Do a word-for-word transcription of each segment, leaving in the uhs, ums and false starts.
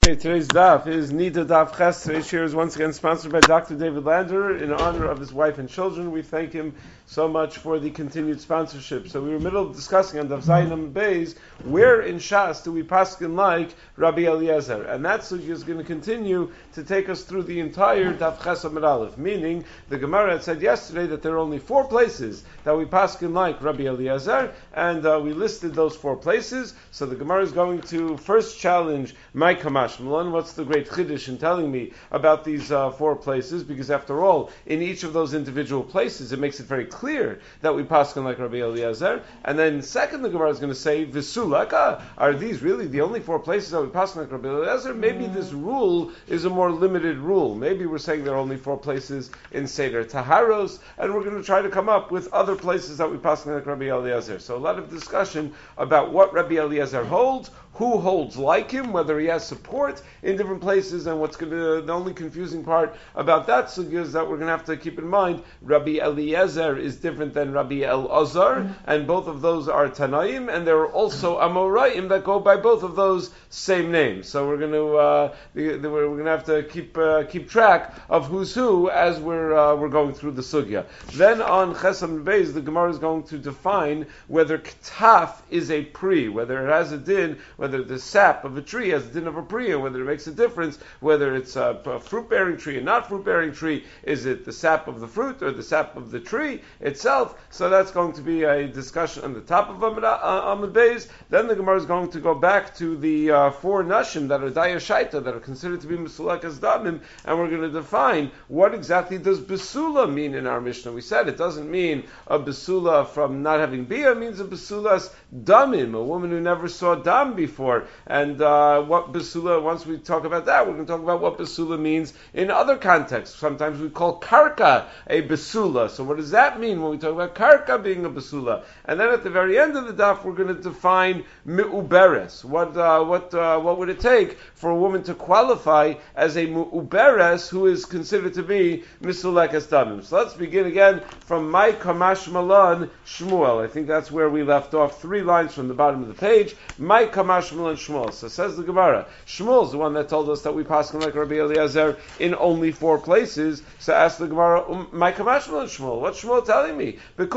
Okay, today's daf is Nida Daf Ches. Today's share is once again sponsored by Doctor David Lander in honor of his wife and children. We thank him so much for the continued sponsorship. So we were in the middle of discussing on Daf Zayin Beis, where in Shas do we paskin like Rabbi Eliezer? And that sugya is going to continue to take us through the entire Daf Ches Amud Aleph, meaning the Gemara had said yesterday that there are only four places that we paskin like Rabbi Eliezer, and uh, we listed those four places. So the Gemara is going to first challenge my Kamash Malon. What's the great chiddush in telling me about these uh, four places? Because after all, in each of those individual places, it makes it very clear that we paskin like Rabbi Eliezer. And then second, the Gemara is going to say, Visulaka, are these really the only four places that we paskin like Rabbi Eliezer? Maybe this rule is a more limited rule. Maybe we're saying there are only four places in Seder Taharos, and we're going to try to come up with other places that we paskin like Rabbi Eliezer. So a lot of discussion about what Rabbi Eliezer holds, who holds like him, whether he has support in different places, and what's going to, the only confusing part about that sugya is that we're going to have to keep in mind Rabbi Eliezer is different than Rabbi Elazar, and both of those are Tanaim, and there are also Amoraim that go by both of those same names. So we're going to uh, the, the, we're going to have to keep uh, keep track of who's who as we're uh, we're going through the sugya. Then on Chesam Beis, the Gemara is going to define whether Ketaf is a pri, whether it has a din, whether the sap of a tree has a din of a pri, and whether it makes a difference, whether it's a, a fruit-bearing tree and not fruit-bearing tree. Is it the sap of the fruit or the sap of the tree itself? So that's going to be a discussion on the top of Amud Beis. Then the Gemara is going to go back to the uh, four nashim that are daya shaita, that are considered to be mesulak as damim, and we're going to define what exactly does besula mean in our Mishnah. We said it doesn't mean a besula from not having bia, it means a besulas damim, a woman who never saw dam before. And uh, what besula, once we talk about that, we're going to talk about what besula means in other contexts. Sometimes we call karka a besula. So what does that mean when we talk about karka being a besula? And then at the very end of the daf, we're going to define mi'uberes. What uh, what uh, what would it take for a woman to qualify as a mi'uberes who is considered to be misulek as damim? So let's begin again from my kamash malan Shmuel. I think that's where we left off, three lines from the bottom of the page. My kamash malan Shmuel. So says the Gemara, Shmuel is the one that told us that we paskin like Rabbi Eliezer in only four places. So ask the Gemara, um, my kamash malan Shmuel. What's Shmuel telling me?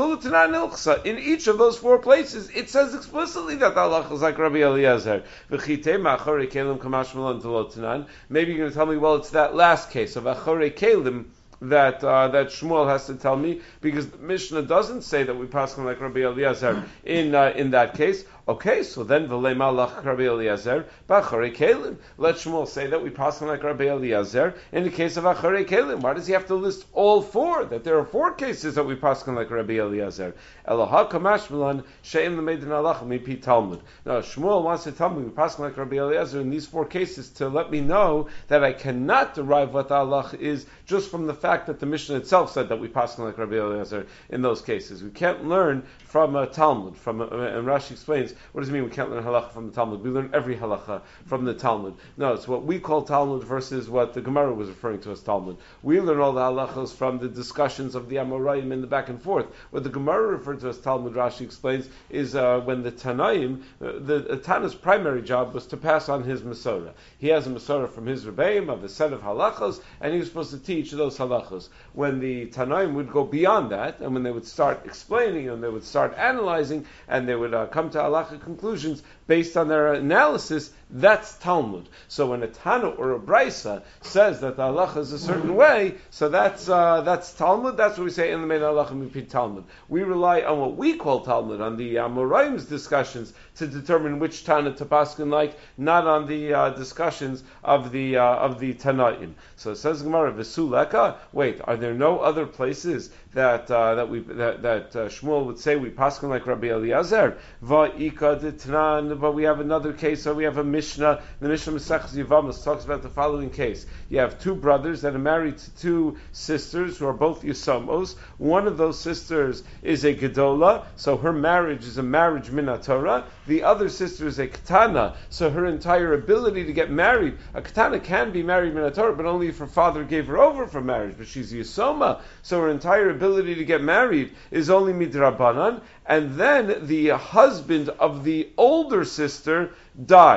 In each of those four places, it says explicitly that Allah is like Rabbi Eliezer. Maybe you're going to tell me, well, it's that last case of Achore Kelim that uh, that Shmuel has to tell me, because the Mishnah doesn't say that we paskin like Rabbi Eliezer in uh, in that case. Okay, so then v'lei malach Rabbi Eliezer b'acharei kelim. Let Shmuel say that we paskin like Rabbi Eliezer in the case of acharei kelim. Why does he have to list all four? That there are four cases that we paskin like Rabbi Eliezer. Eloha kamash milan she'im l'meidin alach mipi Talmud. Now Shmuel wants to tell me we paskin like Rabbi Eliezer in these four cases to let me know that I cannot derive what the halach is just from the fact that the Mishnah itself said that we paskin like Rabbi Eliezer in those cases. We can't learn from a Talmud. From a, and Rashi explains, what does it mean we can't learn halacha from the Talmud? We learn every halacha from the Talmud. No, it's what we call Talmud versus what the Gemara was referring to as Talmud. We learn all the halachas from the discussions of the Amoraim in the back and forth. What the Gemara referred to as Talmud, Rashi explains, is uh, when the Tanaim, uh, the uh, Tana's primary job was to pass on his Masorah. He has a Masorah from his Rebbeim of a set of halachas, and he was supposed to teach those halachas. When the Tanaim would go beyond that, and when they would start explaining, and they would start analyzing, and they would uh, come to halacha conclusions based on their analysis, that's Talmud. So when a Tana or a Braisa says that the halacha is a certain way, so that's uh, that's Talmud. That's what we say in the main halacha mipid Talmud. We rely on what we call Talmud, on the Amoraim's discussions to determine which Tana to paskin like, not on the uh, discussions of the uh, of the Tanaim. So it says Gemara Vesuleka. Wait, are there no other places that uh, that we that, that uh, Shmuel would say we paskin like Rabbi Eliezer? Va'ika detnan. But we have another case. So we have a Mishnah. The Mishnah Masechus Yevamos talks about the following case. You have two brothers that are married to two sisters who are both Yisamos. One of those sisters is a Gedola, so her marriage is a marriage min Torah. The other sister is a Ketana, so her entire ability to get married, a Ketana can be married min Torah, but only if her father gave her over for marriage. But she's Yisoma, so her entire ability to get married is only midrabanan. And then the husband of the older sister dies.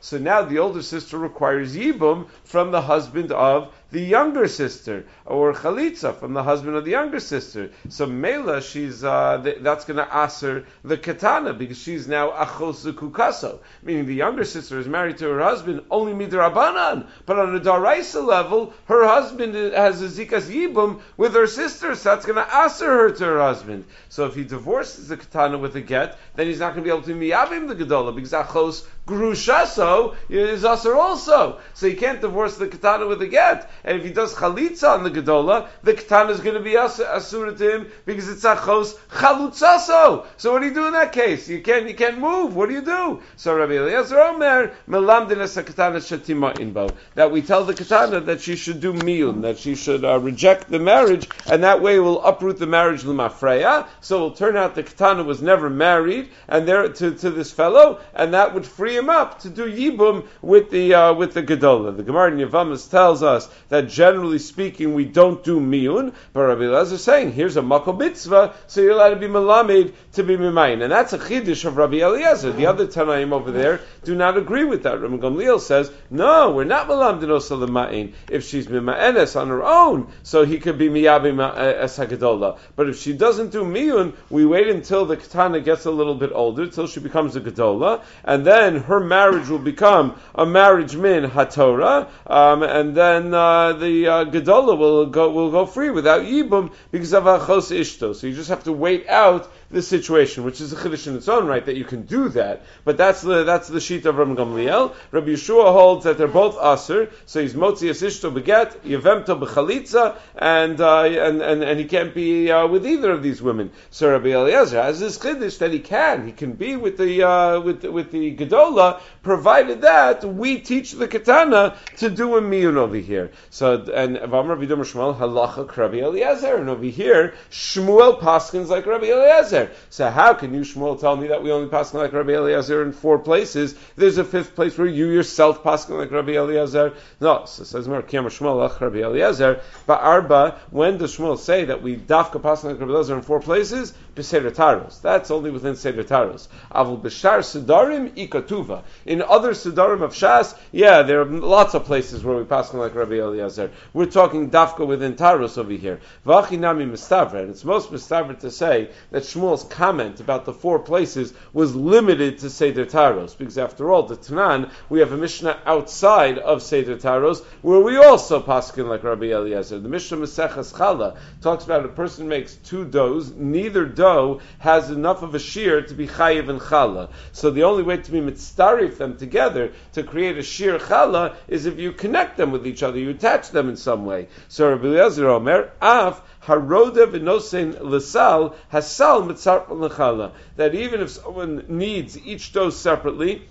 So now the older sister requires yibum from the husband of the younger sister, or chalitza from the husband of the younger sister. So Mela, she's uh, th- that's going to aser the katana because she's now achos kukaso, meaning the younger sister is married to her husband only midrabanan, but on a daraisa level, her husband has a zikas yibum with her sister, so that's going to aser her to her husband. So if he divorces the katana with a get, then he's not going to be able to miyabim the gedola because achos grushaso is aser also. So he can't divorce the katana with a get. And if he does chalitza on the gedola, the katana is going to be as- asura to him because it's achos chalutzaso. So what do you do in that case? You can't, you can't move. What do you do? So Rabbi Eliezer Omer melamdin es katana shetima inbo, that we tell the katana that she should do miyun, that she should uh, reject the marriage, and that way will uproot the marriage l'mafreya. So it will turn out the katana was never married, and there to, to this fellow, and that would free him up to do yibum with the uh, with the gedola. The Gemara in Yavamas tells us that generally speaking we don't do miyun, but Rabbi Eliezer is saying here's a makom mitzvah, so you're allowed to be melamed to be mimayin, and that's a chiddush of Rabbi Eliezer. The other Tanaim over there do not agree with that. Rabbi Gamliel says no, we're not melamdin osa l'ma'in if she's mima'enes on her own, so he could be miyabim es hagedola. But if she doesn't do miyun, we wait until the katana gets a little bit older, till she becomes a gedola, and then her marriage will become a marriage min hatorah, um, and then uh, the uh, gedola will go will go free without yibum because of achos ishto. So you just have to wait out the situation, which is a chiddush in its own right that you can do that. But that's the that's the sheet of Rabbi Gamliel. Rabbi Yeshua holds that they're both aser, so he's motzias ishto beget yevemto bechalitza, and uh, and and and he can't be uh, with either of these women. So Rabbi Eliezer has this chiddush that he can he can be with the uh, with the, with the gedola, provided that we teach the katana to do a miyun over here. So and V'amar Rabbi Shmuel halacha Rabbi Eliezer, and over here Shmuel paskins like Rabbi Eliezer. So how can you, Shmuel, tell me that we only paskin like Rabbi Eliezer in four places? There's a fifth place where you yourself paskin like Rabbi Eliezer. No, so it says more Kiyam Shmuel lach Rabbi Eliezer. But Arba, when does Shmuel say that we dafka paskin like Rabbi Eliezer in four places? B'Seder Taros. That's only within Seder Taros. Avul b'shar Sedarim ikatuva. In other Sedarim of Shas, yeah, there are lots of places where we paskin like Rabbi Eliezer. We're talking dafka within Taros over here. V'achinami mistavra, and it's most mistavra to say that Shmuel's comment about the four places was limited to Seder Taros, because after all, the Tanan, we have a Mishnah outside of Seder Taros where we also paskin like Rabbi Eliezer. The Mishnah Maseches Chala talks about a person makes two doughs, neither dough has enough of a shear to be chayiv and chala. So the only way to be mitzdarif them together to create a shear chala is if you connect them with each other, you attach them in some way. So Rabbi Eliezer Omer, af haroda v'nosein l'sal hasal mitzarf l'chala, that even if someone needs each dough separately,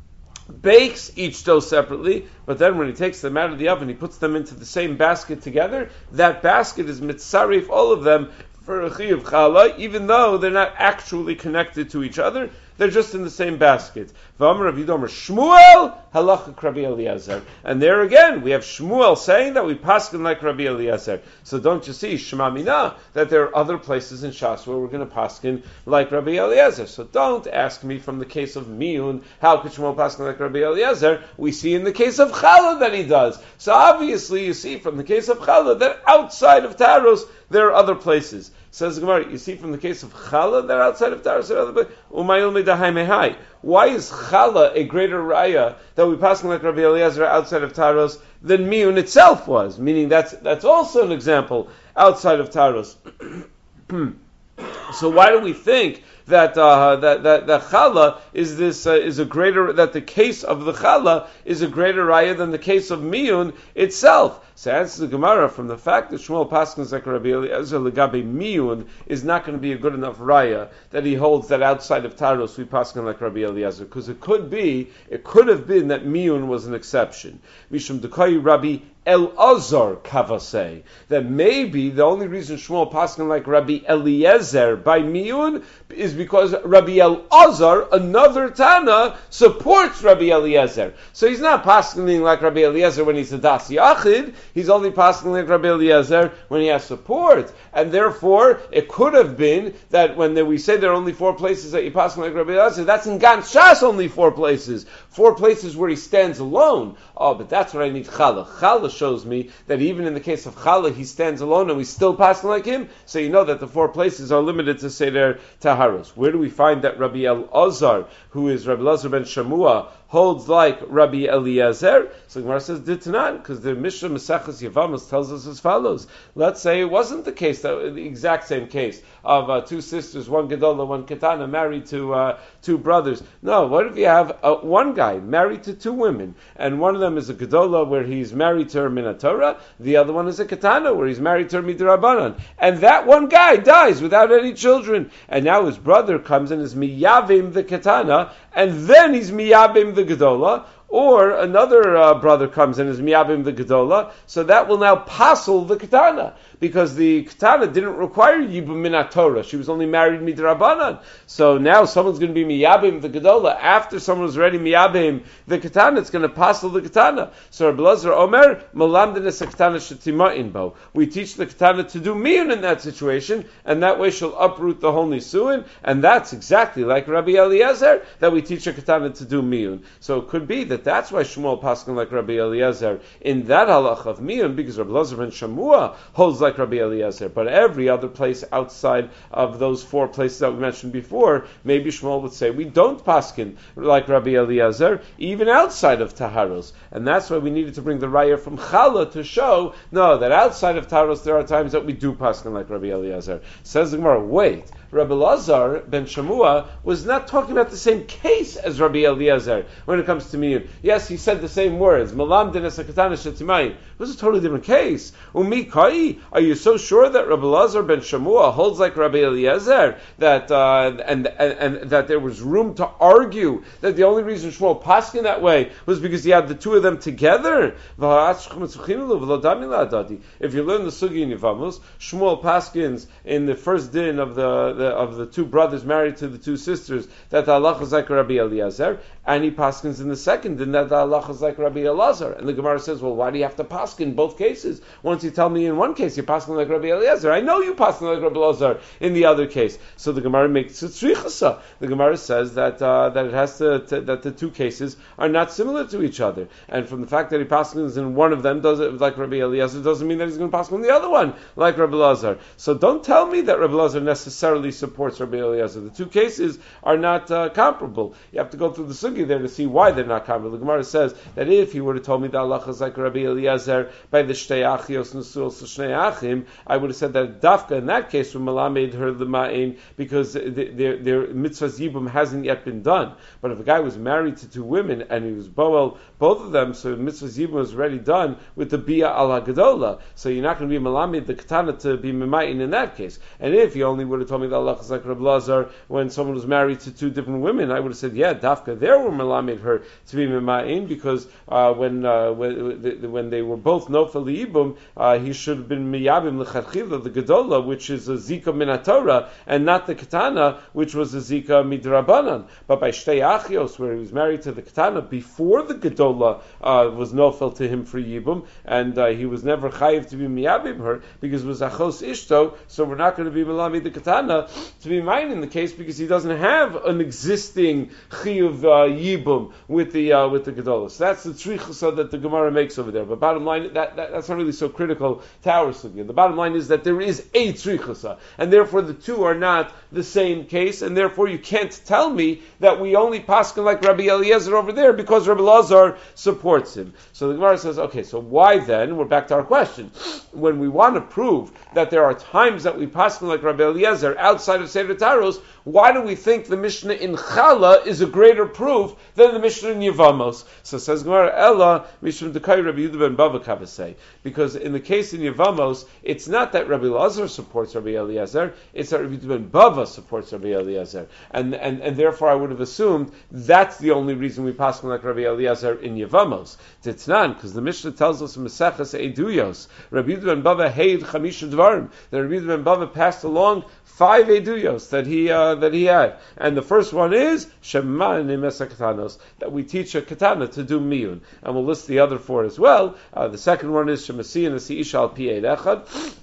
bakes each dough separately, but then when he takes them out of the oven, he puts them into the same basket together, that basket is mitzarif all of them for a chiyuv chala, even though they're not actually connected to each other, they're just in the same basket. V'amar Rav Yidomer Shmuel halacha Rabbi Eliezer, and there again we have Shmuel saying that we paskin like Rabbi Eliezer. So don't you see Shema Mina that there are other places in Shas where we're going to paskin like Rabbi Eliezer? So don't ask me from the case of Miyun how could Shmuel paskin like Rabbi Eliezer. We see in the case of Chala that he does. So obviously you see from the case of Chala that outside of Taros there are other places. Says Gemara, you see from the case of Chala that outside of Taros there are other places. Why is Chala a greater raya that we pass like Rabbi Eliezer outside of Taros than Miyun itself was? Meaning that's that's also an example outside of Taros. So why do we think that uh, that that that chala is this uh, is a greater that the case of the chala is a greater raya than the case of miyun itself? So answers the Gemara from the fact that Shmuel Paskins like Rabbi Eliezer legabe miyun is not going to be a good enough raya that he holds that outside of Taros we paskin like Rabbi Eliezer, because it could be it could have been that miyun was an exception. Mishum dekai Rabbi Elazar Kavasei, that maybe the only reason Shmuel paskin like Rabbi Eliezer by miyun is is because Rabbi Elazar, another Tana, supports Rabbi Eliezer. So he's not paskening like Rabbi Eliezer when he's a Das Yachid, he's only paskening like Rabbi Eliezer when he has support. And therefore, it could have been that when we say there are only four places that you pasken like Rabbi Eliezer, that's in Gan Shas only four places. Four places where he stands alone. Oh, but that's what I need Chala. Chala shows me that even in the case of Chala, he stands alone and we still pasken like him. So you know that the four places are limited to Seder Taharos. Where do we find that Rabbi Elazar, who is Rabbi Elazar ben Shamua, holds like Rabbi Eliezer? So Gemara says Ditanan, because the Mishnah Maseches Yevamos tells us as follows. Let's say it wasn't the case, that, the exact same case of uh, two sisters, one Gedola, one Ketana, married to uh, two brothers. No, what if you have uh, one guy married to two women, and one of them is a Gedola where he's married to her Minatorah, the other one is a Ketana where he's married to her Midrabanan, and that one guy dies without any children, and now his brother comes and is Miyavim the Ketana, and then he's Miyavim the Gedola, or another uh, brother comes and is Miyabim the Gedola, so that will now passel the Ketana, because the Ketana didn't require Yibum Minat Torah. She was only married Midrabanan. So now someone's going to be Miyabim the Gedola. After someone was already Miyabim the Ketana, it's going to passel the Ketana. So Rabbi Elazar Omer, Malamdin es Ketana shetima'in bo. We teach the Ketana to do miyun in that situation, and that way she'll uproot the whole Nisuin, and that's exactly like Rabbi Eliezer, that we teach a Ketana to do miyun. So it could be that that's why Shmuel paskin like Rabbi Eliezer in that halach of miyun, because Rabbi Elazar ben Shamua holds like Rabbi Eliezer. But every other place outside of those four places that we mentioned before, maybe Shmuel would say we don't paskin like Rabbi Eliezer, even outside of Taharos. And that's why we needed to bring the raya from Chala to show, no, that outside of Taharos there are times that we do paskin like Rabbi Eliezer. Says the Gemara, wait, Rabbi Elazar ben Shamua was not talking about the same case as Rabbi Eliezer when it comes to miyun. Yes, he said the same words. Malam dinas hakatana shetimayim. It was a totally different case. Umi kai, are you so sure that Rabbi Elazar ben Shamua holds like Rabbi Eliezer that uh, and, and and that there was room to argue that the only reason Shmuel paskin that way was because he had the two of them together? If you learn the sugi in Yevamos, Shmuel paskins in the first din of the, the of the two brothers married to the two sisters that the halacha is like Rabbi Eliezer, and he paskins in the second din that the halacha is like Rabbi Elazar. And the Gemara says, well, why do you have to paskin in both cases? Once you tell me in one case you're paskin like Rabbi Eliezer, I know you paskin like Rabbi Elazar in the other case. So the Gemara makes a tzrichasa. The Gemara says that uh, that it has to, to that the two cases are not similar to each other, and from the fact that he paskins in one of them does it like Rabbi Eliezer doesn't mean that he's going to paskin in the other one like Rabbi Elazar. So don't tell me that Rabbi Elazar necessarily supports Rabbi Eliezer. The two cases are not uh, comparable. You have to go through the sugi there to see why they're not comparable. The Gemara says that if he would have told me that Allah is like Rabbi Eliezer by the shtei achios nusuos shnei achim, I would have said that dafka in that case when Malamed heard the ma'in because their their mitzvah yibum hasn't yet been done. But if a guy was married to two women and he was boel both of them, so mitzvah yibum was already done with the bia al hagadola. So you're not going to be Malamed the katana to be ma'in in that case. And if he only would have told me that Allah is like Rabbi Elazar when someone was married to two different women, I would have said, yeah, dafka there were Malamed her to be ma'in because uh, when uh, when when they were both nofel yibum, uh, he should have been miyabim lechatchila the gedola, which is a zika minatora, and not the katana, which was a zika midrabanan. But by shtei achios, where he was married to the katana before the gedola uh, was nofel to him for yibum, and uh, he was never chayiv to be miyabim her because it was achos ishto. So we're not going to be milami the katana to be mine in the case because he doesn't have an existing chiyuv uh, yibum with the uh, with the gedola. So that's the tzrichasa that the Gemara makes over there. But bottom line, that, that that's not really so critical to our sugya. The bottom line is that there is a tzrichasa, and therefore the two are not the same case, and therefore you can't tell me that we only paskin like Rabbi Eliezer over there because Rabbi Elazar supports him. So the Gemara says, okay, so why then? We're back to our question. When we want to prove that there are times that we paskin like Rabbi Eliezer outside of Seder Taros, why do we think the Mishnah in Chala is a greater proof than the Mishnah in Yevamos? So says Gemara, Ella Mishum Dekai Rabbi Yehuda ben Bava Kavasei. Because in the case in Yevamos, it's not that Rabbi Elazar supports Rabbi Eliezer, it's that Rabbi Yehuda ben Bava supports Rabbi Eliezer. And, and, and therefore I would have assumed that's the only reason we pass like Rabbi Eliezer in Yevamos. Titnan, because the Mishnah tells us in Maseches Eduyos, Rabbi Yehuda ben Bava Heid Chamisha Dvarim, that Rabbi Yehuda ben Bava passed along five Eduyos, that he uh, uh, that he had. And the first one is Shema Nimesa Katanos, that we teach a katana to do miyun. And we'll list the other four as well. Uh, the second one is Shemasi and Nasi Isha al Pi Eid Echad.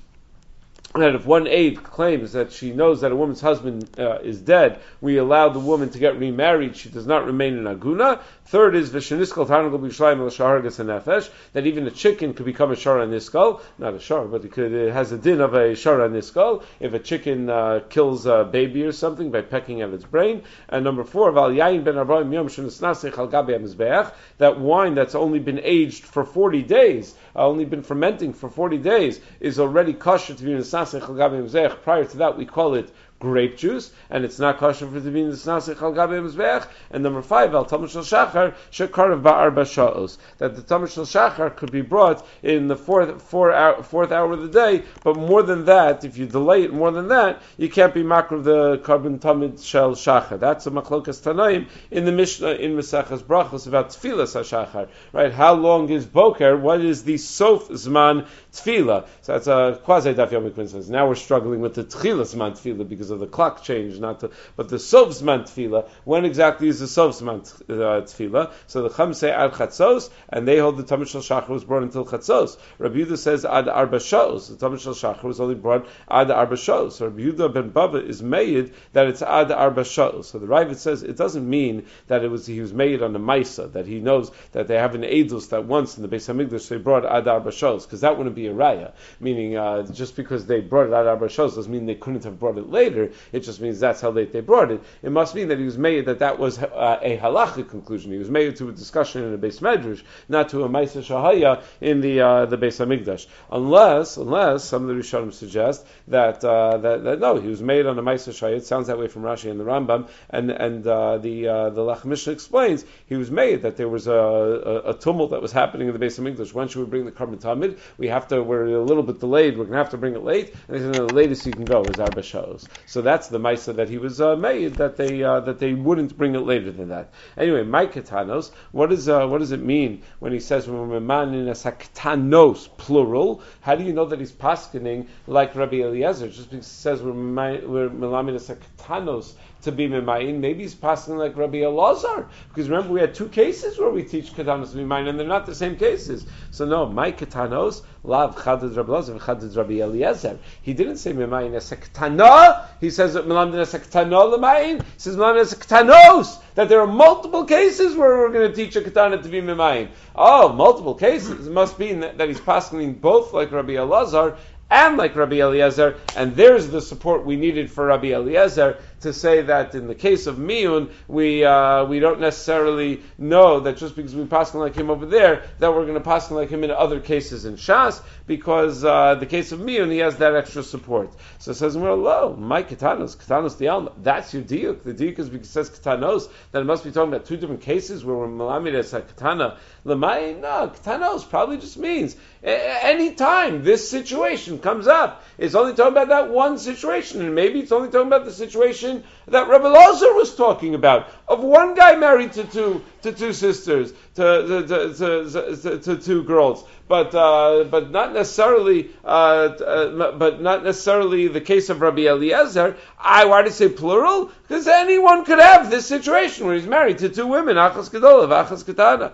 That if one aide claims that she knows that a woman's husband uh, is dead, we allow the woman to get remarried. She does not remain in aguna. Third is v'sheniskal tarnagol b'yishlayim l'shargas nefesh, that even a chicken could become a shara niskal, not a shara, but it, could, it has a din of a shara niskal if a chicken uh, kills a baby or something by pecking at its brain. And number four, val yain ben arbaim yom shenisnasich al gabe hamizbeach, that wine that's only been aged for forty days, uh, only been fermenting for forty days, is already kosher to be nisasich al gabe hamizbeach. Prior to that, we call it grape juice, and it's not kosher for it to be nisasich al gabe hamizbeach. And number five, al tamud shel shachar shekarav ba'arba sha'os, that the tamud shel shachar could be brought in the fourth four hour, fourth hour of the day, but more than that, if you delay it more than that, you can't be makriv the carbon tamud shel shachar. That's a machlokas tanaim in the Mishnah in Maseches Brachos about tfilas hashachar. Right? How long is boker? What is the sof zman tefillah? So that's a quasi daf yomi coincidence. Now we're struggling with the tchila zman tefillah because of the clock change, not to, but the sof zman tefillah. When exactly is the sof zman uh, tefillah? So the Chum say ad chatzos, and they hold the tamud shel shachar was brought until chatzos. Rabbi Yehuda says ad arba shos. The tamud shel shachar was only brought ad arba shos. So Rabbi Yehuda ben Bava is made that it's ad arba shos. So the Ravid says it doesn't mean that it was he was made on a maisa, that he knows that they have an edus that once in the Beis Hamikdash they brought ad arba shos, because that wouldn't be a raya. Meaning uh, just because they brought it ad arba shos doesn't mean they couldn't have brought it later. It just means that's how late they brought it. It must mean that he was made that that was uh, a halachic conclusion. He was made to a discussion in a Beis Medrash, not to a Maisa Shahaya in the uh, the Beis Hamikdash. Unless, unless some of the Rishonim suggest that, uh, that that no, he was made on a Maisa Shahaya. It sounds that way from Rashi and the Rambam, and and uh, the uh, the Lach Mishnah explains he was made that there was a, a, a tumult that was happening in the Beis Hamikdash. When should we bring the Karban Tamid? We have to. We're a little bit delayed. We're going to have to bring it late, and they said no, the latest you can go is Arba Shos. So that's the Maisa that he was uh, made, that they uh, that they wouldn't bring it later than that. Anyway, my katanos, what is uh, what does it mean when he says "Memanin asaktanos" plural? How do you know that he's paskening like Rabbi Eliezer? Just because he says we're melamin asaktanos to be memayin, maybe he's passing like Rabbi Elazar, because remember we had two cases where we teach katanos to be memayin, and they're not the same cases. So no, my katanos lav chadad Rabbi Elazar chadad Rabbi Eliezer. He didn't say memayin esektana. He says melamin esektana lemayin. He says melamin esektanos. That there are multiple cases where we're going to teach a katana to be memayin. Oh, multiple cases. It must mean that, that he's passing both like Rabbi Elazar and like Rabbi Eliezer, and there's the support we needed for Rabbi Eliezer to say that in the case of Miyun, we uh, we don't necessarily know that just because we pass like him over there, that we're going to pass like him in other cases in Shas, because uh, the case of Miyun, he has that extra support. So it says, well, lo, my katanos, katanos the alma, that's your diuk. The diuk is because it says katanos, that it must be talking about two different cases where we're malamid as a katana. Lemay, no, katanos probably just means any time this situation comes up, it's only talking about that one situation, and maybe it's only talking about the situation that Rabbi Elazar was talking about, of one guy married to two to two sisters, to to, to, to, to, to two girls, but uh, but not necessarily uh, uh, but not necessarily the case of Rabbi Eliezer. I why did I say plural? Because anyone could have this situation where he's married to two women, achas gedola, achas katana.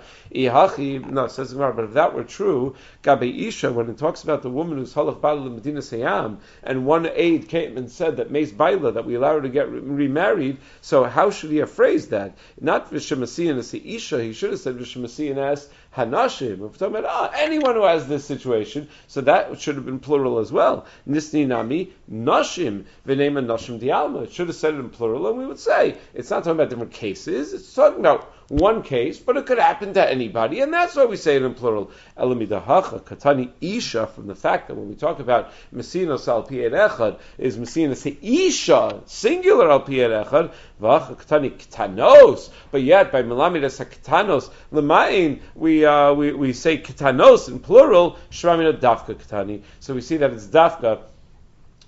No, says Gemara, but if that were true, Gabe Isha, when it talks about the woman who's halach bala Medina Sayam, and one aide came and said that Meis Baila, that we allow her to get remarried, so how should he have phrased that? Not V'shemasiyan as Isha, he should have said V'shemasiyan as Hanashim. If we're talking about oh, anyone who has this situation, so that should have been plural as well. Nisni Nami, Nashim, V'nema Nashim Dialma. It should have said it in plural, and we would say, it's not talking about different cases, it's talking about one case, but it could happen to anybody, and that's why we say it in plural. Elamidahacha, Katani Isha, from the fact that when we talk about Mesinos al Piyed Echad, is Mesinos Isha, singular al Piyed Echad, Vacha Katani Ktanos, but yet by Melamidas Ktanos, Lemain, we, uh, we, we say Ktanos in plural, Shramina Dafka Katani. So we see that it's Dafka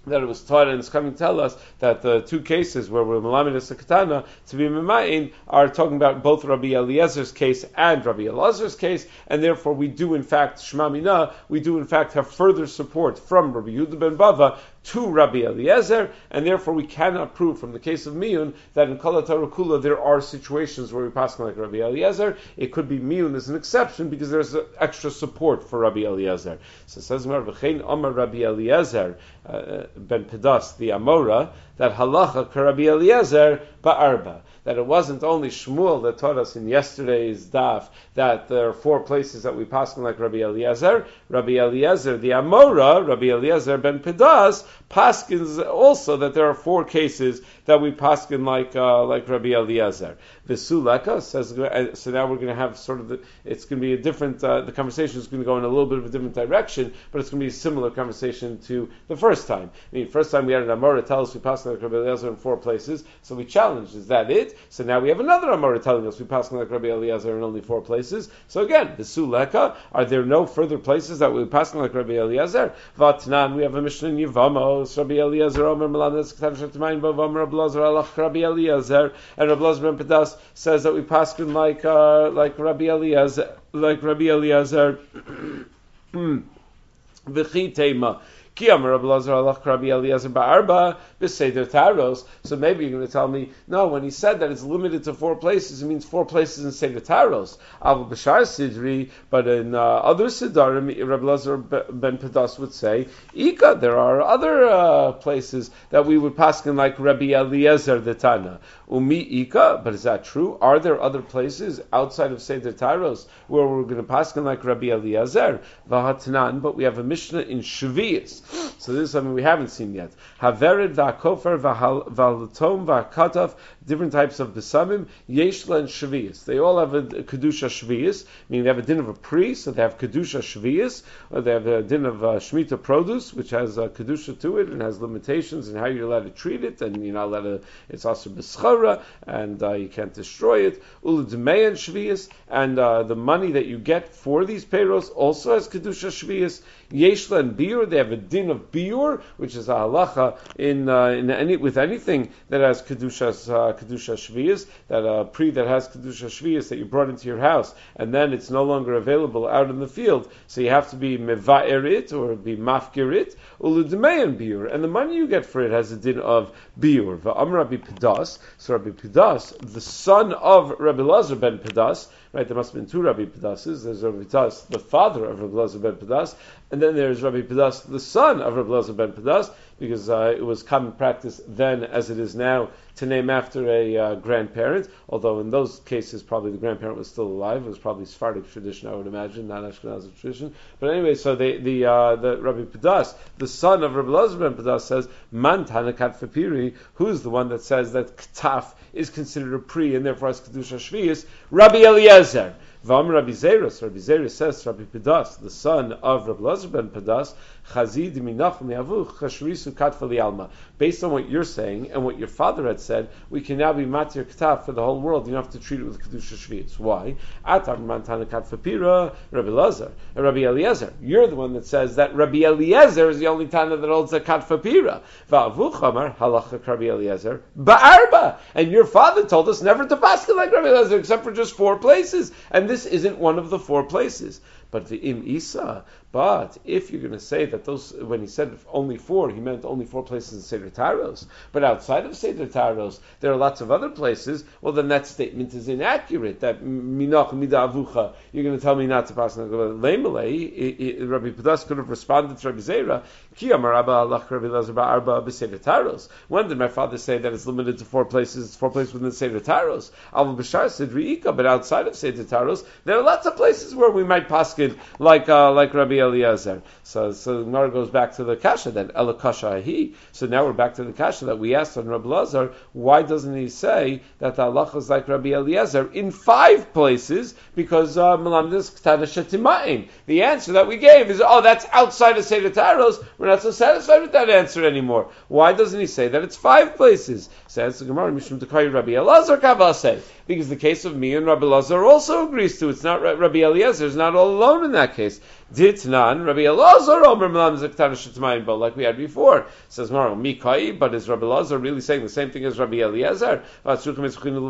that it was taught, and it's coming to tell us that the two cases where we're Melamed as a Katana to be Memain are talking about both Rabbi Eliezer's case and Rabbi Elazar's case, and therefore we do in fact, Shema Mina, we do in fact have further support from Rabbi Yehuda ben Bava to Rabbi Eliezer, and therefore we cannot prove from the case of Miyun that in Kol HaTorah Kula there are situations where we pass like Rabbi Eliezer. It could be Miyun as an exception because there's extra support for Rabbi Eliezer. So it says V'chein Amar Rabbi Eliezer uh, ben Pedas the Amora that halacha ka Rabbi Eliezer ba'arba. That it wasn't only Shmuel that taught us in yesterday's daf that there are four places that we paskin like Rabbi Eliezer. Rabbi Eliezer, the Amora, Rabbi Eliezer ben Pedas, paskins also that there are four cases that we paskin like uh, like Rabbi Eliezer. V'suleka says, so now we're going to have sort of the, it's going to be a different, uh, the conversation is going to go in a little bit of a different direction, but it's going to be a similar conversation to the first time. I mean, first time we had an Amora tell us we paskin like Rabbi Eliezer in four places, so we challenged, is that it? So now we have another Amora telling us we pass like Rabbi Eliezer in only four places. So again, the Suleka, are there no further places that we pass like Rabbi Eliezer? Vatnan, we have a Mishnah in Yevamos, Rabbi Eliezer, Omer Melamed Katan Shetmayim Bav Rabbi Elazar Alach Rabbi Eliezer, and Rabbi Elazar ben Pedas says that we pass like uh, like Rabbi Eliezer, like Rabbi Eliezer. V'chi tema. So maybe you're going to tell me, no, when he said that it's limited to four places, it means four places in Seder Taros. But in uh, other Siddharim, Rabbi Elazar ben Pedas would say, Ika, there are other uh, places that we would paskin like Rabbi Eliezer the Tana. Umi Ika, but is that true? Are there other places outside of Seder Taros where we're going to paskin like Rabbi Eliezer? V'hatnan, but we have a Mishnah in Shvius. So this is something we haven't seen yet. Havered v'akofer v'halatom v'akataf, different types of besamim, yeshla and shvius. They all have a, a kedusha shvius, meaning they have a din of a priest, so they have kedusha shvius, or they have a din of uh, shmita produce, which has a kedusha to it and has limitations in how you're allowed to treat it, and you're not allowed to, it's also beschara, and uh, you can't destroy it. Uludmei and shvius, and uh, the money that you get for these payros also has kedusha shvius. Yeshla and biur, they have a din of biur, which is a halacha in uh, in any with anything that has kedushas uh, kedusha shvius, that a uh, pre that has kedusha shvius that you brought into your house, and then it's no longer available out in the field, so you have to be meva'erit or be mafkirit uludmeyan biur, and the money you get for it has a din of biur. Va'am Rabbi Pedas, so Rabbi Pedas, the son of Rabbi Elazar ben Pedas, right? There must have been two Rabbi Pedases. There's Rabbi Pedas, the father of Rabbi Elazar ben Pedas, and then there's Rabbi Pedas, the son of Rabbi Elazar ben Pedas, because uh, it was common practice then, as it is now, to name after a uh, grandparent. Although in those cases, probably the grandparent was still alive. It was probably Sephardic tradition, I would imagine, not Ashkenazi tradition. But anyway, so they, the uh, the Rabbi Pedas, the son of Rabbi Elazar ben Pedas, says Man Tanakat Fapiri, who's the one that says that Ktaf is considered a pre and therefore has kedusha shvius? Rabbi Eliezer. Vam Rabbi Zeirus, Rabbi Zeirus says, Rabbi Pedas, the son of Rabbi Elazar ben Pedas, Chazid minach miavuch chashrisu katfa lialma. Based on what you're saying and what your father had said, we can now be matir ktaf for the whole world. You don't have to treat it with kedusha shvius. Why? Atam mantana katfa pira, Rabbi Elazar, uh, Rabbi Eliezer. You're the one that says that Rabbi Eliezer is the only tana that holds a katfa pira. Va'avuch amar halacha Rabbi Eliezer ba'arba. And your father told us never to paskin like Rabbi Eliezer except for just four places, and this isn't one of the four places. But the im isa. But if you're going to say that those, when he said only four, he meant only four places in Seder Taros. But outside of Seder Taros, there are lots of other places. Well, then that statement is inaccurate. That minach mida avucha, you're going to tell me not to pass lemalei. Rabbi Pedas could have responded to Rabbi Zera, ki amar Rabbi alach Rabbi Elazar ba'arba b'Seder Taros. When did my father say that it's limited to four places? It's four places within Seder Taros. Al b'shar sidri ika, but outside of Seder Taros, there are lots of places where we might paskin like uh, like Rabbi Eliezer. So, so the Gemara goes back to the kasha then, Ela kasha he. So now we're back to the kasha that we asked on Rabbi Elazar. Why doesn't he say that the halacha is like Rabbi Eliezer in five places? Because Melamdus Ktana Shetimayim. The answer that we gave is, oh, that's outside of Seder Taros. We're not so satisfied with that answer anymore. Why doesn't he say that it's five places? Says the Gemara, Mishum Dekai Rabbi Elazar Kavase. Because the case of me and Rabbi Elazar also agrees to. It's not Rabbi Eliezer is not all alone in that case. Ditnan, Rabbi Elazar, Omer Melam Zektana Shetmayim Bo, like we had before. Says Maro, Mikai, but is Rabbi Elazar really saying the same thing as Rabbi Eliezer? They're talking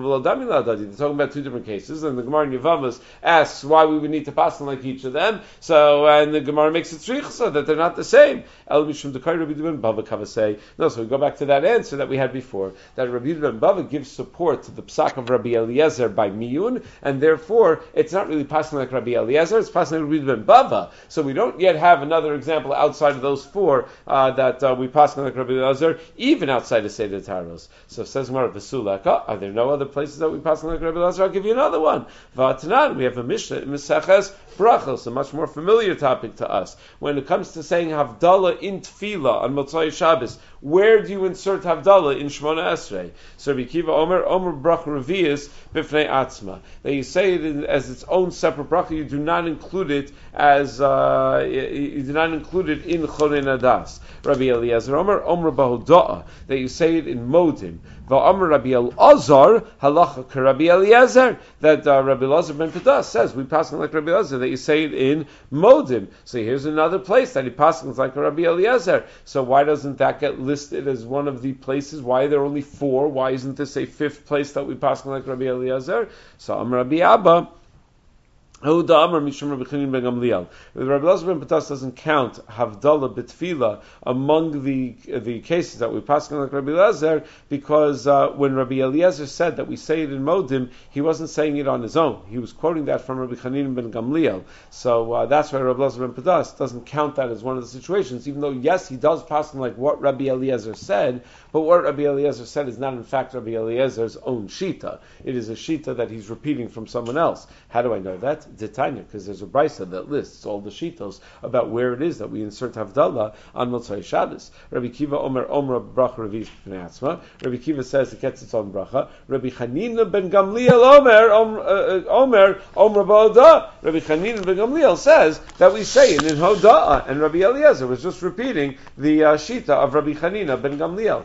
about two different cases, and the Gemara in Yevamos asks why we would need to pass them like each of them. So, and the Gemara makes it tzricha that they're not the same. El Mishum Dekai Rabbi Ben Bava Kavasei. No, so we go back to that answer that we had before, that Rabbi Ben Bava gives support to the psak of Rabbi Eliezer by miyun, and therefore it's not really passing like Rabbi Eliezer, it's passing like Rabbi Ben Bava. So we don't yet have another example outside of those four uh, that uh, we pass like Rabbi Elazar, even outside of Seder Taros. So it says more of the Sulaka. Are there no other places that we pass like Rabbi Elazar? I'll give you another one. V'atanan, we have a Mishnah in Meseches Brachos, a much more familiar topic to us. When it comes to saying Havdalah in Tefillah on Motzai Shabbos, where do you insert Havdalah in Shmona Esrei? So Rabbi Kiva Omer, Omer Brach Revius Bifnei Atzma. That you say it in, as its own separate bracha, you do not include it as uh, you do not include it in Chorin Adas. Rabbi Eliezer Omer, Omer Bahoda'a, that you say it in Modim. Va'omer Rabbi Elazar halacha k'Rabbi Eliezer, that uh, Rabbi Elazar ben Pedas says we pass like Rabbi Eliezer, that you say it in Modim. So here's another place that he passes like Rabbi Eliezer. So why doesn't that get listed as one of the places? Why are there only four? Why isn't this a fifth place that we pass like Rabbi Eliezer? So Am Rabbi Abba. Rabbi Elazar ben Petas doesn't count Havdalah B'Tefillah among the the cases that we pass on like Rabbi Elazar, because uh, when Rabbi Eliezer said that we say it in Modim, he wasn't saying it on his own. He was quoting that from Rabbi Chanin ben Gamliel. So uh, that's why Rabbi Elazar ben Petas doesn't count that as one of the situations, even though, yes, he does pass on like what Rabbi Eliezer said, but what Rabbi Eliezer said is not in fact Rabbi Eliezer's own shita. It is a shita that he's repeating from someone else. How do I know that? D'Tanya, because there's a brisa that lists all the shitos about where it is that we insert Havdalah on Motzai Shabbos. Rabbi Kiva Omer Omer Bracha Revish B'nei Atzma. Rabbi Kiva says it gets its own bracha. Rabbi Chanina ben Gamliel Omer Omer Omer Ba'odah. Rabbi Chanina ben Gamliel says that we say it in Hoda'ah, and Rabbi Eliezer was just repeating the uh, shita of Rabbi Chanina ben Gamliel.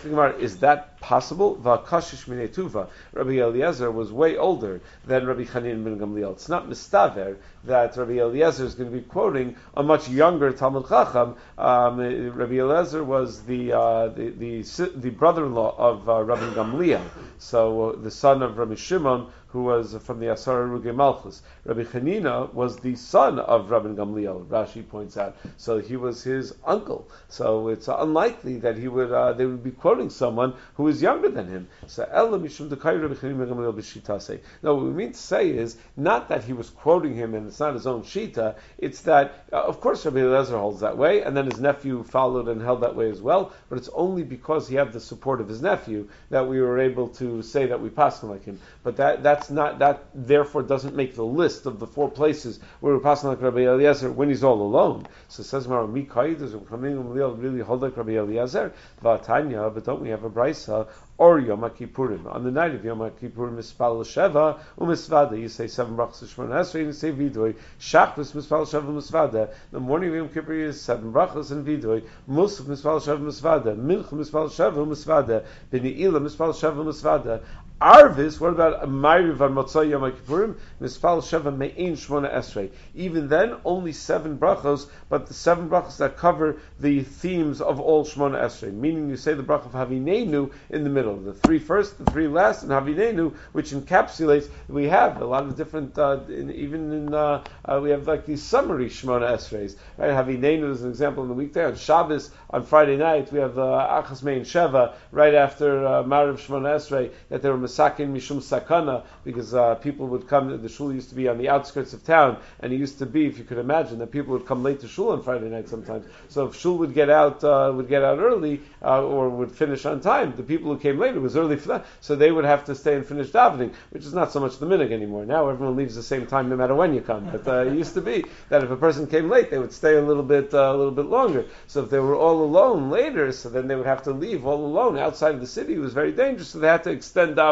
Is that possible? V'akashish minei tuva. Rabbi Eliezer was way older than Rabbi Chanin ben Gamliel. It's not mistaver that Rabbi Eliezer is going to be quoting a much younger Talmud Chacham. Um, Rabbi Eliezer was the, uh, the the the brother-in-law of uh, Rabbi Gamliel, so uh, the son of Rabbi Shimon, who was from the Asar Ruge Malchus. Rabbi Chanina was the son of Rabbi Gamliel, Rashi points out. So he was his uncle. So it's unlikely that he would uh, they would be quoting someone who was younger than him. So Ella Mishum Dekai Rabbi Chanina ben Gamliel b'shitase. No, what we mean to say is not that he was quoting him and it's not his own shita. It's that, uh, of course, Rabbi Eliezer holds that way, and then his nephew followed and held that way as well. But it's only because he had the support of his nephew that we were able to say that we passed him like him. But that that's not that. Therefore, doesn't make the list of the four places where we pass like Rabbi Eliezer when he's all alone. So it says, "Mara Mikai, does really hold like Rabbi Eliezer?" V'atanya, but don't we have a brisa? Or Yom Kippurim. On the night of Yom Kippurim, Mispal Sheva, Umisvada, you say seven brachos of Shemona Esrei, and you say Vidui. Shachris, Mispal Sheva, Umisvada. The morning of Yom Kippur is seven brachos and Vidui. Musaf, Mispal Sheva, Umisvada. Mincha, Mispal Sheva, Umisvada. B'ni'ila, Mispal Sheva, Umisvada. Arvis, what about Ma'ariv on Motzai Yom Kippurim? Mispal Sheva Me'in Shemona Esrei. Even then, only seven brachos, but the seven brachos that cover the themes of all Shemona Esrei. Meaning you say the brach of Havineinu in the middle. The three first, the three last, and Havinenu, which encapsulates, we have a lot of different, uh, in, even in, uh, uh, we have like these summary Shemona Esreis, right? Havinenu is an example on the weekday. On Shabbos, on Friday night, we have uh, Achas Mein Sheva, right after uh, Marav Shemona Esrei, that they were Masakin Mishum Sakana, because uh, people would come, the shul used to be on the outskirts of town, and it used to be, if you could imagine, that people would come late to shul on Friday night sometimes. So if shul would get out, uh, would get out early, uh, or would finish on time, the people who came late, it was early for that, so they would have to stay and finish davening, which is not so much the minhag anymore. Now everyone leaves the same time no matter when you come. But uh, it used to be that if a person came late, they would stay a little bit, uh, a little bit longer. So if they were all alone later, so then they would have to leave all alone outside of the city. It was very dangerous, so they had to extend davening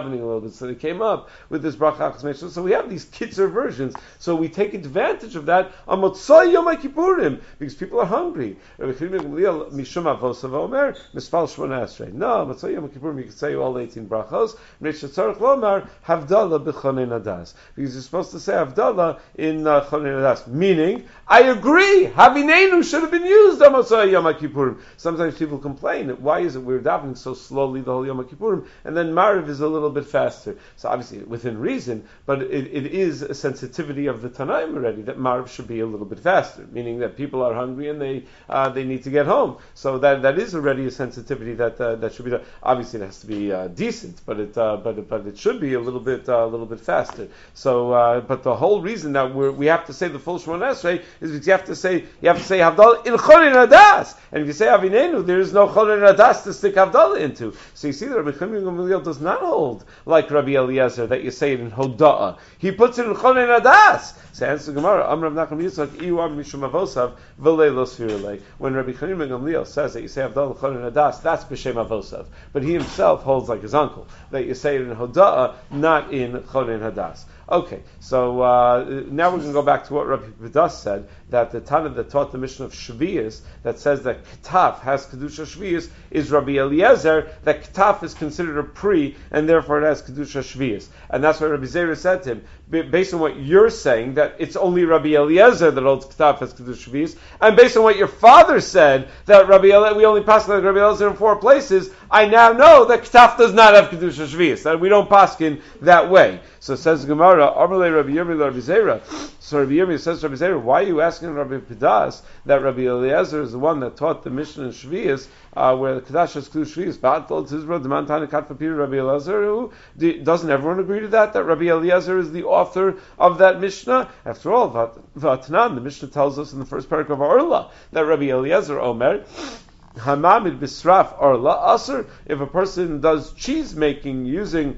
davening a little bit, so they came up with this bracha achas meishul. So we have these kitzer versions. So we take advantage of that on Motzai Yom Kippurim because people are hungry. No, Motzai Yom Kippurim you can say all eighteen brachos. Because you're supposed to say Havdalah in uh, Chonin Adas. Meaning, I agree, Havinenu should have been used on Motzai Yom Kippurim. Sometimes people complain, why is it we're davening so slowly the whole Yom Kippurim, and then Mariv is a little bit faster. So obviously within reason, but it, it is a sensitivity of the Tanaim already that Mariv should be a little bit faster, meaning that people are hungry and they uh, they need to get home. So that that is already a sensitivity that uh, that should be done. Obviously it has to be uh, decent, but it uh, but but it should be a little bit uh, a little bit faster. So, uh, but the whole reason that we we have to say the full Shemona Esrei is because you have to say you have to say Havdalah in Chonin Adas, and if you say Avinenu, there is no Chonin Adas to stick Havdalah into. So you see that Rabbi Chaim Gamliel does not hold like Rabbi Eliezer that you say it in Hoda'ah. He puts it in Chonin Adas. So answer the Gemara, Amrav Nachman Yitzchak Iu Am Mishum Avosav V'lei Lo Sfirulei. When Rabbi Chaim Gamliel says that you say Havdalah Chonin Adas, that's B'Shem Avosav. But he himself holds like his uncle that you say it in Hoda'ah, not in Chonin Hadas. Okay, so uh, now we're going to go back to what Rabbi Pedas said, that the Tana that taught the mission of Shvius, that says that Ketaf has Kedusha Shvius, is Rabbi Eliezer, that Ketaf is considered a pre, and therefore it has Kedusha Shvius. And that's what Rabbi Zera said to him, based on what you're saying, that it's only Rabbi Eliezer that holds Ketaf as Kedusha Shvius, and based on what your father said, that Rabbi Ele- we only pass like Rabbi Eliezer in four places, I now know that Ketaf does not have Kedusha Shvius, that we don't paskin that way. So it says Gemara, Amalei Rabbi Yirmi Rabbi Zera. So Rabbi Yirmi says to Rabbi Zera, why are you asking Rabbi Pedas that Rabbi Eliezer is the one that taught the Mishnah in Shvius, uh, where the Kedash is Kedusha Shvius? Ba'atol Tizra Demantana Katfapir Rabbi Eliezer. Who doesn't everyone agree to that? That Rabbi Eliezer is the author of that Mishnah. After all, Vatnan, the Mishnah tells us in the first paragraph of Orla that Rabbi Eliezer Omer. Hamamid Bisraf Orla Aser. If a person does cheese making using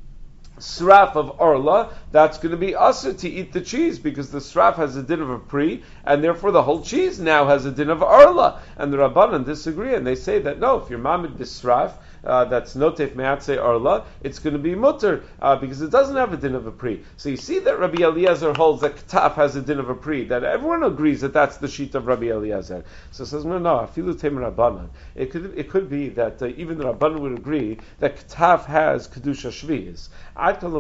sraf of orla, that's going to be usher to eat the cheese because the sraf has a din of a pri, and therefore the whole cheese now has a din of orla. And the Rabbanan disagree, and they say that no, if you're mamid bisraf, uh, that's notef me'atzei orla, it's going to be mutter uh, because it doesn't have a din of a pri. So you see that Rabbi Eliezer holds that ketaf has a din of a pri, that everyone agrees that that's the sheet of Rabbi Eliezer. So it says no, no, afilu tem Rabbanan. It could it could be that uh, even the Rabbanan would agree that ketaf has kedusha shviyas. The whole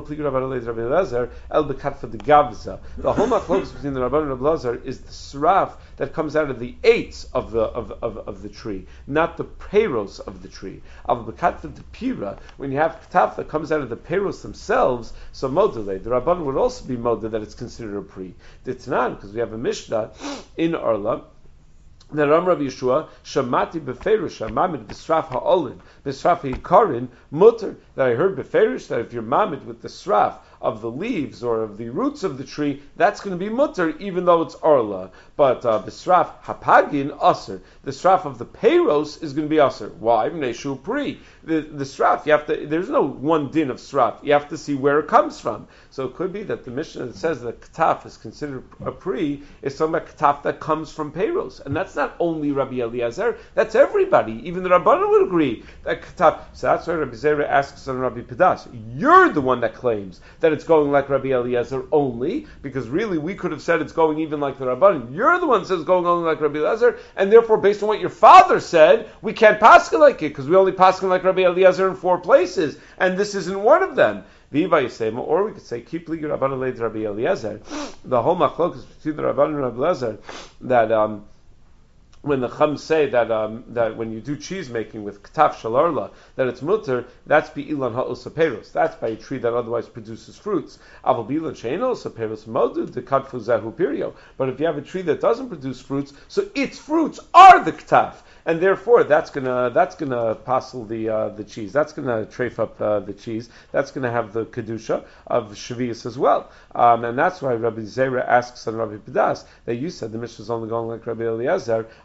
machlokes between the Rabban and Rabbi Lazar is the sraf that comes out of the eights of the of, of, of the tree, not the peros of the tree. When you have ketaf that comes out of the peros themselves, so module, the Rabban would also be module that it's considered a pri. Ditnan, because we have a Mishnah in Arla. That Ram Rabbi Yeshua Shamati Beferish Mamid B'Sraf Ha'olin B'Sraf Ha'ikarin Mutter, that I heard Beferish that if you're mamid with the sraf of the leaves or of the roots of the tree, that's going to be mutter even though it's orla. But uh, B'Sraf Hapagin Aser, the sraf of the peiros is going to be aser. Why? Neshu Pri. The the sraf, you have to. There's no one din of sraf. You have to see where it comes from. So it could be that the Mishnah that says that ketaf is considered a pri is talking about ketaf that comes from peiros, and that's not only Rabbi Eliezer. That's everybody. Even the Rabbanan would agree that ketaf. So that's why Rabbi Zera asks on Rabbi Pedas. You're the one that claims that it's going like Rabbi Eliezer only, because really we could have said it's going even like the Rabbanan. You're the one that says it's going only like Rabbi Eliezer, and therefore based on what your father said, we can't paskin like it because we only paskin like Rabbi Eliezer in four places, and this isn't one of them. Or we could say, keep ligi Rabbanan leid Rabbi Eliezer. The whole machlokes between the Rabbanan and Rabbi Eliezer that um, when the Chum say that um, that when you do cheese making with ketaf shalarla, that it's mutter, that's bi'ilan ha'osaperos. That's by a tree that otherwise produces fruits. Aval bi'ilan she'eno osaperos modu dekatfu zahu pirio. But if you have a tree that doesn't produce fruits, so its fruits are the ketaf. And therefore, that's gonna that's gonna passel the uh, the cheese. That's gonna trafe up uh, the cheese. That's gonna have the kedusha of shvius as well. Um, and that's why Rabbi Zera asks on Rabbi Pedas that you said the Mishnah is only going like Rabbi Eliezer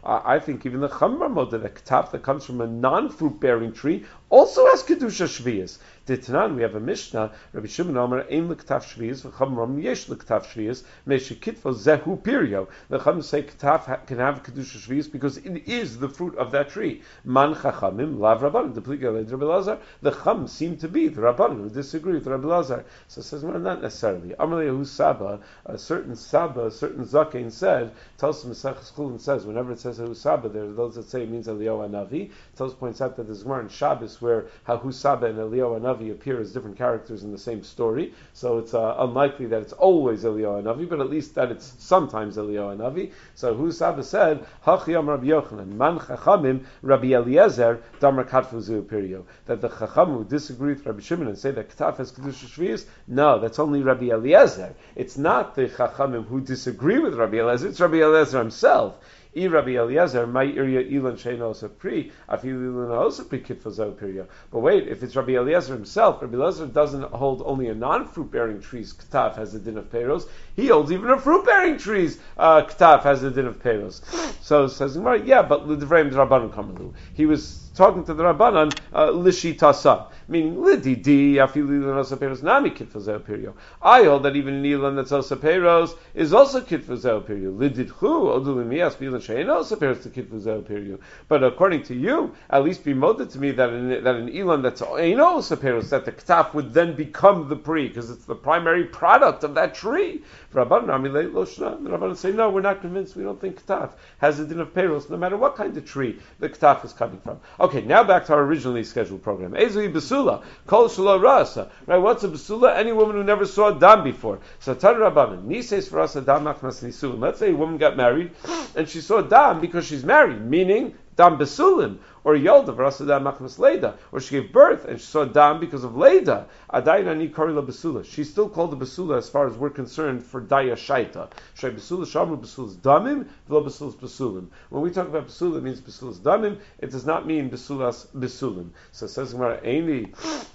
Uh, I think even the Chamra Moda, the Ktaf that comes from a non-fruit bearing tree, also has Kedusha Shviyas. Tanan, we have a Mishnah, Rabbi Shimon Omer, Ein l'Ktaf Shviyas, v'Cham Ram Yesh l'Ktaf Shviyas, Meshi Kitfo Zehu Pirio. The Chum say Ktaf can have Kedusha Shviyas because it is the fruit of that tree. Man Chachamim, Lav Rabbanim, the Pliga Led Rabbi Lazar, the Chum seem to be the Rabbanim who disagree with Rabbi Lazar. So it says, well, not necessarily. Amar Yehu Saba, a certain Saba, a certain Zakein said, tells him Mesech Chulin says, whenever it says Yehu Saba, there are those that say it means Eliyahu Hanavi. Tells points out that there's Gemara in Shabbos where Yehu Saba and Eliyahu Hanavi appear as different characters in the same story, so it's uh, unlikely that it's always Eliyahu Hanavi, but at least that it's sometimes Eliyahu Hanavi. So Yehu Saba said, Hachiyam Rabbi Yochanan, Man Chachamim, Rabbi Eliezer, Damar Katfu Zu Pirio, that the Chacham who disagree with Rabbi Shimon and say that Ktaf has Kedusha Shviyas, no, that's only Rabbi Eliezer. It's not the Chachamim who disagree with Rabbi Eliezer, it's Rabbi Eliezer himself. I Rabbi Eliezer, my area Ilan Sheino Sapri, Afilu Ilan Osapri Kitfazau Pirio. But wait, if it's Rabbi Eliezer himself, Rabbi Eliezer doesn't hold only a non-fruit bearing trees, Ktaf has a din of Peros, he holds even a fruit bearing trees, uh, Ktaf has a din of Peros. So says Gemara, yeah, but L'Divrei Rabbanan Kamalu. He was talking to the Rabbanan, Lishi Tasa, meaning Lididi, Afilu Ilan Osaperos, Nami Kitfazau Pirio. I hold that even an Ilan that's Osaperos is also Kitfazau Pirio. Lididchu, Odulimias, Bilan Sheino Osaperos to Kitfazau Pirio. But according to you, at least be moded to me that an, that an Ilan that's Eino Osaperos, that the Ktaf would then become the Pri, because it's the primary product of that tree. Rabbanan Amilei Loshna, the Rabbanan say, no, we're not convinced, we don't think Ktaf has a din of Peros, no matter what kind of tree the Ktaf is coming from. Okay, now back to our originally scheduled program. Ezui Basula, Kol Shalo Rasa. Right, what's a Basula? Any woman who never saw a dam before. So Tan Rabbanan, Nises for us a dam machmas nisulim. Let's say a woman got married and she saw a dam because she's married, meaning dam besulim, or yolda v'rasa dam machmas leida, or she gave birth and she saw a dam because of leida. Adayin ani kari la basula. She's still called a basula as far as we're concerned for daya shaita. Shay basula shamru basulas damim v'lo basulas basulim. When we talk about basula, it means basulas damim. It does not mean basulas basulim. So it says Gemara, Eini.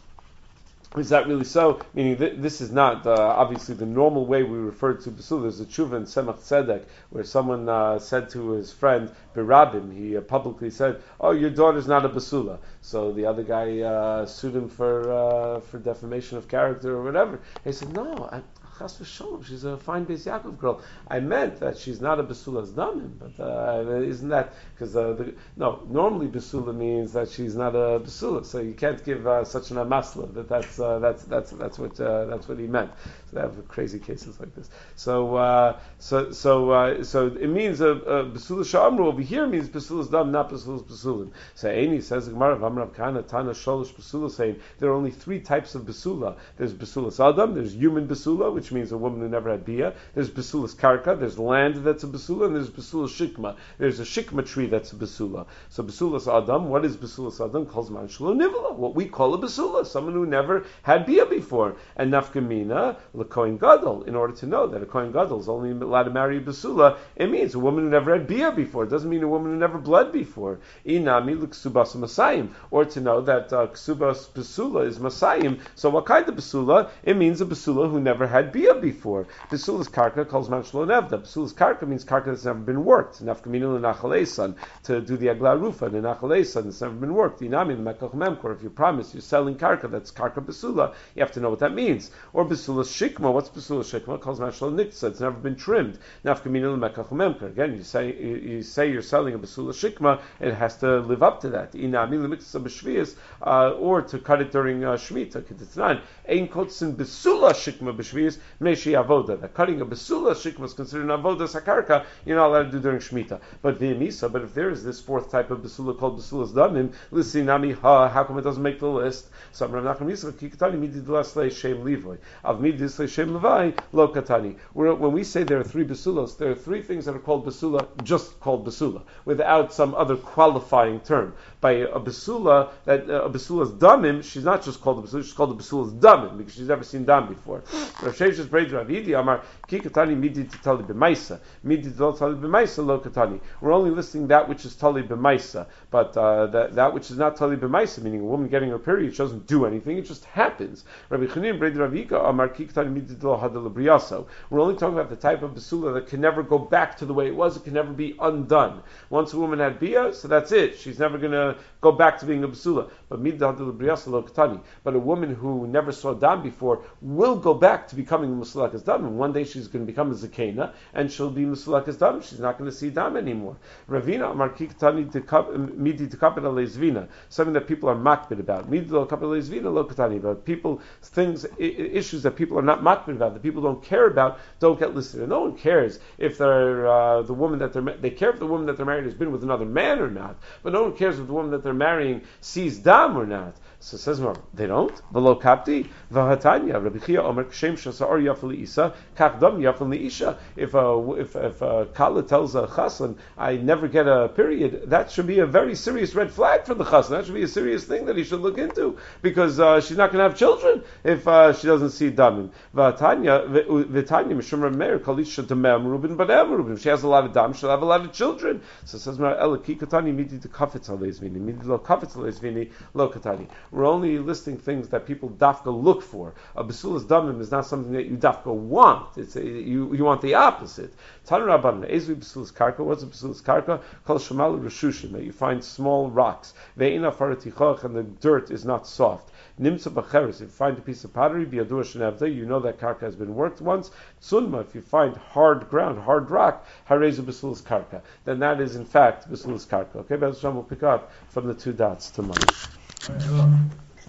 Is that really so? Meaning th- this is not uh, obviously the normal way we refer to basula. There's a tshuva in Semach Tzedek where someone uh, said to his friend Birabim, he uh, publicly said, "Oh, your daughter's not a basula." So the other guy uh, sued him for uh, for defamation of character or whatever. He said, "No, I, Chas v'sholom, she's a fine Beis Yaakov girl. I meant that she's not a basula's damim, but uh, isn't that because uh, the, no? Normally basula means that she's not a basula, so you can't give uh, such an amasla. That that's uh, that's that's that's what uh, that's what he meant. So they have crazy cases like this. So uh, so so uh, so it means a uh, uh, basula sha'amru over here means basula's dam, not basula's basulim. So Eini says the Gemara of Amrav Kana Tana Sholosh basula, saying there are only three types of basula. There's basulas adam, there's human basula, which means a woman who never had bia. There's basulas karka, there's land that's a basula, and there's basulas shikma. There's a shikma tree that's a basula. So basulas adam, what is basulas adam? Calls man shlo nivla, what we call a basula, someone who never had bia before. And nafkamina, the kohen gadol, in order to know that a kohen gadol is only allowed to marry a basula, it means a woman who never had bia before. It doesn't mean a woman who never bled before. Inami l'ksubas masayim, or to know that uh, ksubas basula is masayim. So what kind of basula? It means a basula who never had bia before. Basulas karka calls man shlo nevda. Basulas karka means karka that's never been worked. Nafkamina l'nachalesan, to do the agla rufa, the nachalesan that's never been worked. Inami l'mekach memkor, if you promise you're selling karka, that's karka basula, you have to know what that means. Or basulas shikma, what's basulas shikma? Calls man shlo niksa, it's never been trimmed. Nafkamina l'mekach memkor, again, you say you, you say you're selling a basula shikma, it has to live up to that. Inami l'miksa b'shvias, uh, or to cut it during uh, Shemitah, k'titznan. Ein kotzin basula shikma b'shvias, meshi avoda. That cutting a basula shikma is considered an avoda sakarka, you're not allowed to do during Shemitah. But v'yemisa, but if there is this fourth type of basula called basulas damim, lisinami ha, how come it doesn't make the list? So Rav Nachman Yisrael kikatani mididlasle shem livoy av mididlasle shem levai lo katani. When we say there are three basulas, there are three things that are called basula, just called basula, without some other qualifying term. By a basula, that uh, a basula's damim, she's not just called a basula, she's called a basula's damim because she's never seen dam before. Rav Sheshes Reishis Breid Ravidi Amar Ki Katani Midi to Tali B'Maisa Midi to Tali B'Maisa Lo Katani. We're only listing that which is Tali B'Maisa, but uh, that that which is not Tali B'Maisa, meaning a woman getting her period, she doesn't do anything; it just happens. Rabbi Chanin Breid Ravika Amar Ki Katani Midi to Hadal Briyaso. We're only talking about the type of basula that can never go back to the way it was; it can never be undone. Once a woman had bia, so that's it; she's never going to go back to being a basula. But Midi to Hadal Briyaso Lo Katani. But a woman who never saw dam before will go back to becoming musulakas dam, and one day she's going to become a zakena, and she'll be musulakas dam. She's not going to see dam anymore. Ravina Amar Ki Katani Midi to Kapit Alezvina, something that people are makbid about. Midi to Kapit Alezvina Lo Katani. But people, things, I- issues that people are not makbid about, that people don't care about, don't get listed. And no one cares if they're uh, the woman that they're ma- they care if the woman that they're married has been with another man or not, but no one cares if the woman that they're marrying sees dam or not. So says Mar, they don't. V'lo kapti v'hatanya Rabbi Chia Omer Kshem Shasar Yafli Isa Kach Dam Yafli Isha. If a if if a kala tells a chassan, I never get a period, that should be a very serious red flag for the chassan. That should be a serious thing that he should look into, because uh, she's not going to have children if uh, she doesn't see damim. V'hatanya v'tanya Mishum Rameir Kalisha Damem Rubin Badem Rubin. She has a lot of dam, she'll have a lot of children. So says Mar Ela Ki Katani Midi to Kafetz Alezvini Midi Lo Kafetz Alezvini Lo Katani. We're only listing things that people dafka look for. A basulas damim is not something that you dafka want. It's a, you you want the opposite. Tanu Rabbanan, Ezri basulas karka. What's a basulas karka? Kol shemalu reshushim, that you find small rocks. Ve'ina faratichach, and the dirt is not soft. Nimtza b'cheres, if you find a piece of pottery, biyadua shenevda, you know that karka has been worked once. Tsunma, if you find hard ground, hard rock, hareza basulas karka, then that is in fact basulas karka. Okay, Be'ez Hashem will pick up from the two dots tomorrow.